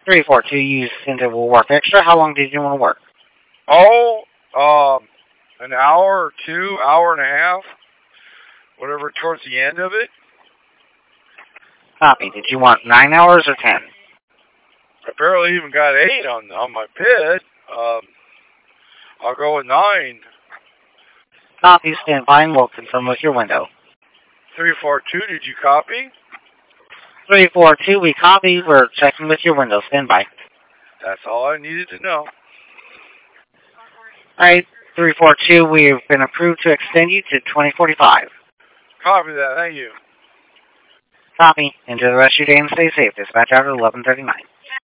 342, you think it will work extra? How long did you want to work? Oh, an hour or two, hour and a half, whatever towards the end of it. Copy. Did you want 9 hours or 10? I barely even got 8 on my pit. I'll go with 9. Copy. Stand by and we'll confirm with your window. 342, did you copy? 342, we copy. We're checking with your window. Stand by. That's all I needed to know. Alright, 342, we've been approved to extend you to 2045. Copy that, thank you. Copy. Enjoy the rest of your day and stay safe. Dispatch out at 11:39.